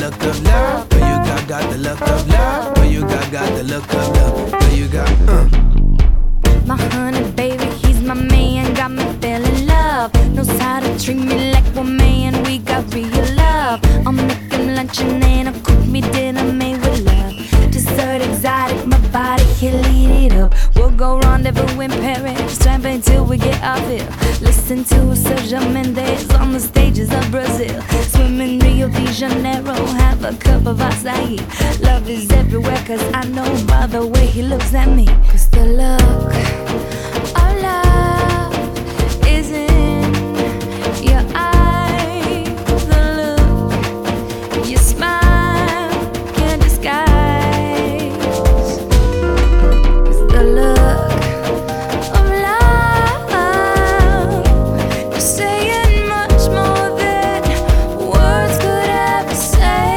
look of love. Girl, you got the look of love. Girl, you got the look of love. Girl, you got My honey baby, he's my man, got me feeling love. Knows how to treat me like one man, we got real love. I'll make him lunch and then I'll cook me dinner made with love. Dessert exotic, my body, he'll eat it up. We'll go rendezvous in Paris, tramping till we get off here. Listen to Sergio Mendes on the stages of Brazil. Swim in Rio de Janeiro, have a cup of acai. Love is everywhere cause I know by the way he looks at me. Cause the look of love is in your eyes. The look, your smile can't disguise. It's the look of love. You're saying much more than words could ever say.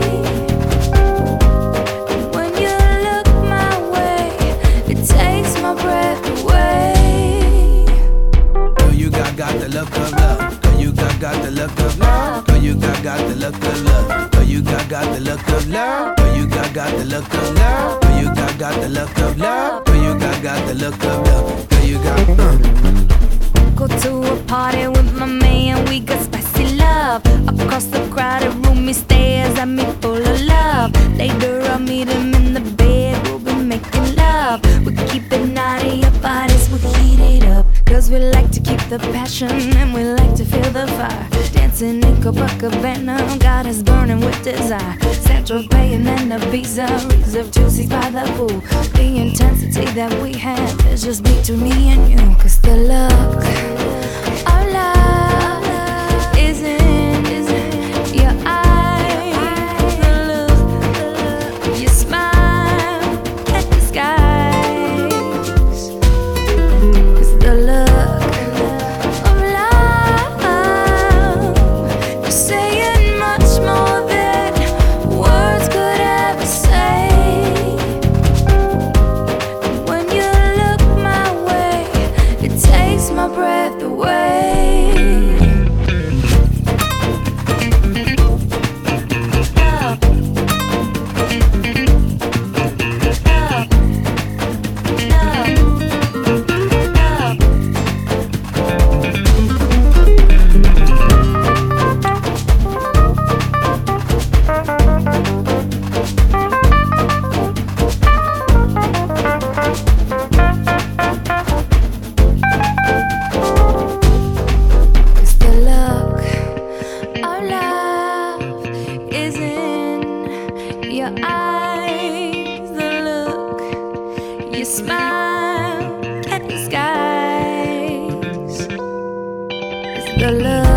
When you look my way, it takes my breath away. Girl, you got the look of love. Girl, you got the look of love. Girl, you got the look of love. Girl, you got the look of love. Girl, you got the look of love. Girl, you got the look of love. Girl, you got the look of love. Girl, you got Go to a party with my man, we got spicy love. Across the crowded room, he stares at me full of love. Later I'll meet him in the bed, we'll be making love. We keep it naughty, our bodies will heat it up. Cause we like to keep the passion and we like to feel the fire. Dancing in Copacabana, got us burning with desire. Central Bay and then Ibiza, reserved two seats by the pool. The intensity that we have is just between me and you. Cause the look of love is in your eyes. The look, your smile can't disguise. Cause the look of love, you're saying much more than words could ever say. When you look my way, it takes my breath away. Cause the look of love is in your eyes. The look, your smile can't disguise. It's the look